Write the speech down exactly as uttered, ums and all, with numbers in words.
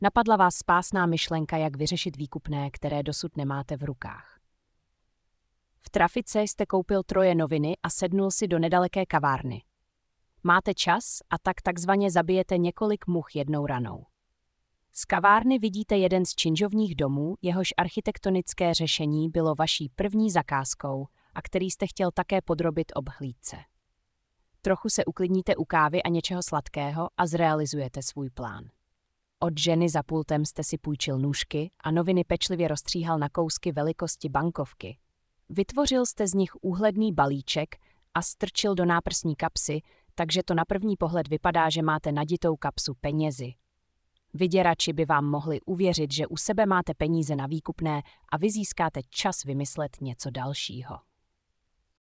Napadla vás spásná myšlenka, jak vyřešit výkupné, které dosud nemáte v rukách. V trafice jste koupil troje noviny a sednul si do nedaleké kavárny. Máte čas a tak takzvaně zabijete několik much jednou ranou. Z kavárny vidíte jeden z činžovních domů, jehož architektonické řešení bylo vaší první zakázkou a který jste chtěl také podrobit obhlídce. Trochu se uklidníte u kávy a něčeho sladkého a zrealizujete svůj plán. Od ženy za pultem jste si půjčil nůžky a noviny pečlivě rozstříhal na kousky velikosti bankovky. Vytvořil jste z nich úhledný balíček a strčil do náprsní kapsy, takže to na první pohled vypadá, že máte naditou kapsu penězi. Vyděrači by vám mohli uvěřit, že u sebe máte peníze na výkupné a vy získáte čas vymyslet něco dalšího.